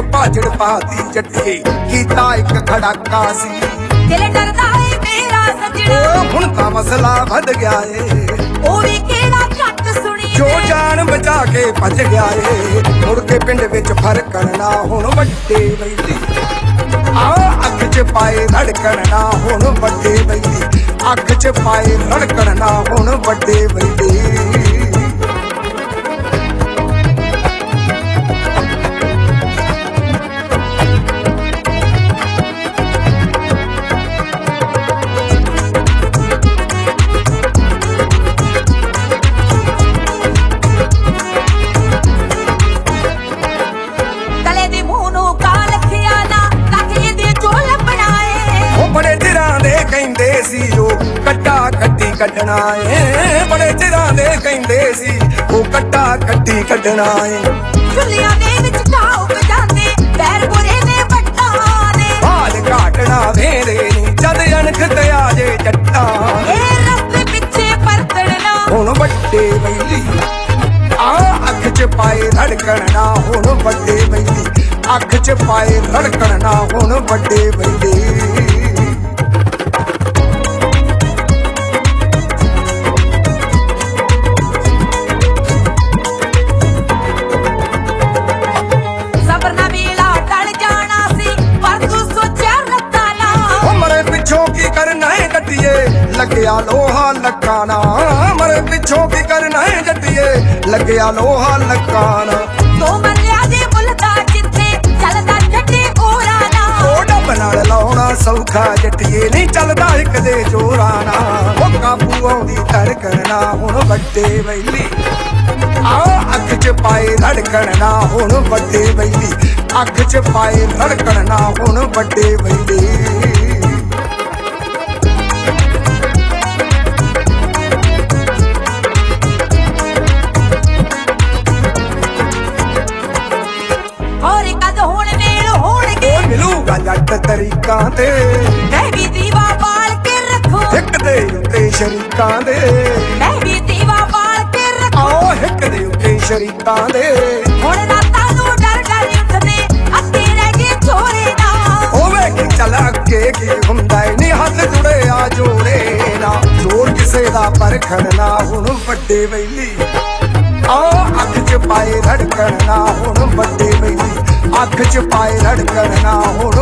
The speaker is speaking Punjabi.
ਭਾਜੜ ਪਾਤੀ ਜੱਟੀਏ ਕੀਤਾ ਇੱਕ ਖੜਾਕਾ ਸੀ ਦਿਲ ਡਰਦਾ ਏ ਮੇਰਾ ਸੱਜਣਾ ਹੁਣ ਤਾਂ ਮਸਲਾ ਵੱਧ ਗਿਆ ਏ ਉਹ ਵੀ ਕਿਹੜਾ ਘੱਟ ਸੁਣੀ ਜੋ ਜਾਨ ਬਚਾ ਕੇ ਭੱਜ ਗਿਆ ਏ ਮੁੜ ਕੇ ਪਿੰਡ ਵਿੱਚ ਫਰਕਣ ਨਾ ਹੁਣ ਵੱਡੇ ਬੈਲੀ ਆ ਅੱਖ 'ਚ ਪਾਏ ਧੜਕਣ ਨਾ ਹੁਣ ਵੱਡੇ ਬੈਲੀ ਅੱਖ 'ਚ ਪਾਏ ਧੜਕਣ ਨਾ ਹੁਣ ਵੱਡੇ ਬੈਲੀ ਕਹਿੰਦੇ ਸੀ ਉਹ ਕੱਟਾ ਕੱਟੀ ਕੱਢਣਾ ਏ ਬੜੇ ਚਿਰਾਂ ਦੇ ਕਹਿੰਦੇ ਸੀ ਉਹ ਕੱਟਾ ਕੱਟੀ ਕੱਢਣਾ ਏ ਚੁੱਲੀਆਂ ਦੇ ਵਿੱਚ ਢਾਉ ਵਜਾਉਂਦੇ ਪੈਰ ਬੁਰੇ ਨੇ ਵੱਟਾਂ ਦੇ ਬਾਲ ਘਾਟਣਾ ਵੇਰੇ ਨੀ ਜਦ ਅਣਖ ਤੇ ਆ ਜੇ ਜੱਟਾਂ ਇਹ ਰਸਤੇ ਪਿੱਛੇ ਪਰਤਣਾ ਹੁਣ ਵੱਡੇ ਬੈਲੀ ਆ ਅੱਖ 'ਚ ਪਾਏ ਧੜਕਣ ਨਾ ਹੁਣ ਵੱਡੇ ਬੈਲੀ ਅੱਖ 'ਚ ਪਾਏ ਧੜਕਣ ਨਾ ਹੁਣ ਵੱਡੇ ਬੈਲੀ ਲੱਗਿਆ ਲੋਹਾ ਲੱਕਾਂ ਨਾ ਮਰੇ ਪਿੱਛੋਂ ਕੀ ਕਰਨਾ ਹੈ ਜੱਟੀਏ ਲੱਗਿਆ ਲੋਹਾ ਲੱਕਾਂ ਨਾ ਤੋ ਮਰਿਆ ਦੇ ਮੁੱਲ ਦਾ ਜਿੱਥੇ ਚੱਲਦਾ ਛੱਡੇ ਹੋਰਾਂ ਨਾ ਉਹ ਡੱਬ ਨਾਲ ਲਾਉਣਾ ਸੌਖਾ ਜੱਟੀਏ ਨਹੀਂ ਚੱਲਦਾ ਇੱਕ ਦੇ ਜੋਰਾਂ ਨਾ ਉਹ ਕਾਬੂ ਆਉਂਦੀ ਧੜਕਣ ਨਾ ਹੁਣ ਵੱਡੇ ਬੈਲੀ ਆ ਅੱਖ 'ਚ ਪਾਏ ਧੜਕਣ ਨਾ ਹੁਣ ਵੱਡੇ ਬੈਲੀ ਅੱਖ 'ਚ ਪਾਏ ਧੜਕਣ ਨਾ ਹੁਣ ਵੱਡੇ ਬੈਲੀ ਜੱਟ ਤਰੀਕਾਂ ਤੇ ਮੈਂ ਵੀ ਦੀਵਾ ਬਾਲ ਕੇ ਰੱਖੋ ਇੱਕ ਦੇ ਉੱਤੇ ਸ਼ਰੀਕਾਂ ਦੇ ਮੈਂ ਵੀ ਦੀਵਾ ਬਾਲ ਕੇ ਰੱਖੋ ਆਓ ਇੱਕ ਦੇ ਉੱਤੇ ਸ਼ਰੀਕਾਂ ਦੇ ਹੁਣ ਰਾਤਾਂ ਨੂੰ ਡਰ ਡਰ ਉੱਠਦੇ ਅੱਗੇ ਰਹਿ ਗਏ ਛੋਰੇ ਨਾ ਹੋਵੇ ਕਿ ਚੱਲ ਅੱਗੇ ਕੀ ਹੁੰਦਾ ਨੀ ਹੱਥ ਜੁੜੇ ਆ ਜੋੜੇ ਨਾ ਜੋੜ ਕਿਸੇ ਦਾ ਪਰਖਣ ਨਾ ਹੁਣ ਵੱਡੇ ਬੈਲੀ ਆ ਅੱਖ 'ਚ ਪਾਏ ਧੜਕਣ ਨਾ ਹੁਣ ਵੱਡੇ ਬੈਲੀ ਅੱਖ 'ਚ ਪਾਏ ਧੜਕਣ ਨਾ ਹੁਣ